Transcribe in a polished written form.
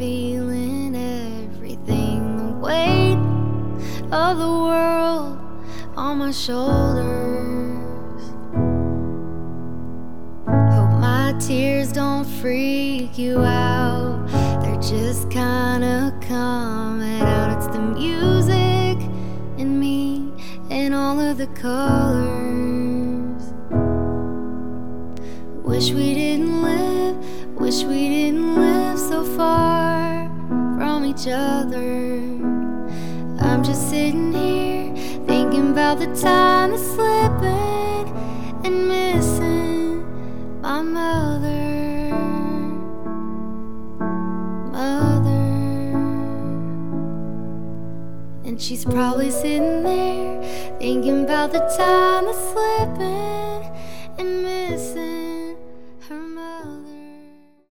feeling everything, the weight of the world on my shoulders. Hope my tears don't freak you out, they're just kinda coming out. It's the music in me and all of the colors. Wish we didn't live so far from each other. I'm just sitting here thinking about the time that's slipping and missing my mother. And she's probably sitting there thinking about the time that's slipping